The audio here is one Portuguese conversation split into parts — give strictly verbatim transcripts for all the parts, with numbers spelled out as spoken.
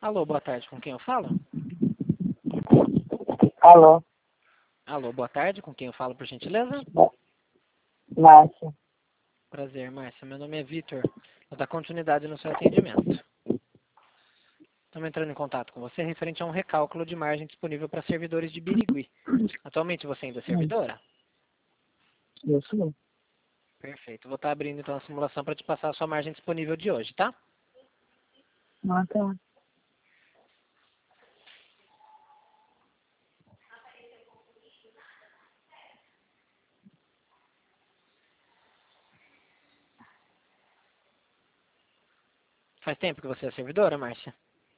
Alô, boa tarde, com quem eu falo? Alô, Alô, boa tarde, com quem eu falo, por gentileza? Márcia. Prazer, Márcia. Meu nome é Vitor. Vou dar continuidade no seu atendimento. Estamos entrando em contato com você referente a um recálculo de margem disponível para servidores de Birigui. Atualmente você ainda é servidora? Isso. Perfeito. Vou estar abrindo então a simulação para te passar a sua margem disponível de hoje, tá? Ah, tá. Faz tempo que você é servidora, Márcia?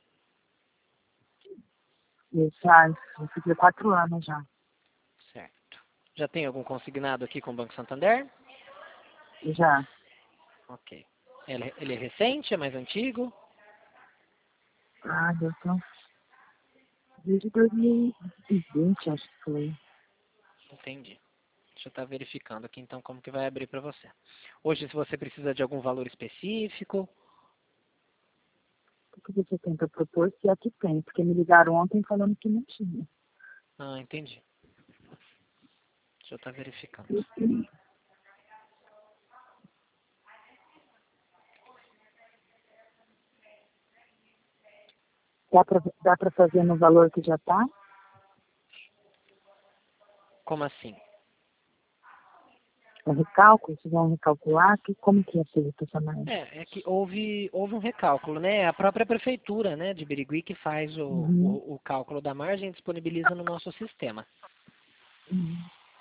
Isso, ah, eu fiz quatro anos já. Certo. Já tem algum consignado aqui com o Banco Santander? Já. Ok. Ele, ele é recente, é mais antigo? Ah, eu tô desde dois mil e vinte, acho que foi. Entendi. Deixa eu estar verificando aqui então como que vai abrir para você. Hoje, se você precisa de algum valor específico... O que você tenta propor? Se é que tem, porque me ligaram ontem falando que não tinha. Ah, entendi. Deixa eu estar verificando. Dá pra, dá pra fazer no valor que já tá? Como assim? O recálculo, se vão recalcular, que, como que é feito essa margem? É, é que houve, houve um recálculo, né? É a própria prefeitura, né, de Birigui que faz o, Uhum. o, o cálculo da margem e disponibiliza no nosso sistema. Uhum.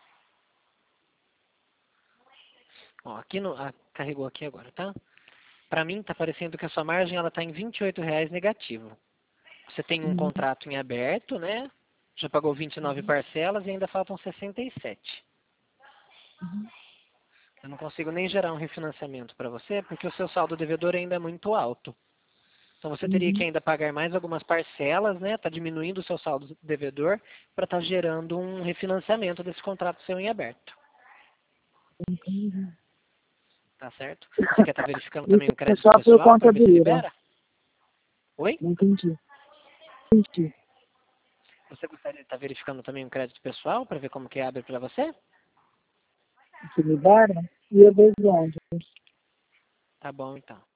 Ó, aqui no, ah, carregou aqui agora, tá? Para mim tá parecendo que a sua margem ela tá em vinte e oito reais negativo. Você tem um Uhum. contrato em aberto, né? Já pagou vinte e nove parcelas e ainda faltam sessenta e sete. Eu não consigo nem gerar um refinanciamento para você porque o seu saldo devedor ainda é muito alto. Então você teria que Uhum. ainda pagar mais algumas parcelas, né? Tá diminuindo o seu saldo devedor para estar gerando um refinanciamento desse contrato seu em aberto. Entendi. Tá certo? Você quer estar verificando também Isso o é crédito só por pessoal para conta ver do se IRA. libera? Oi? Não entendi. Entendi. Você gostaria de estar verificando também o crédito pessoal para ver como que abre para você? Se libera? E eu vejo onde? Tá bom, então.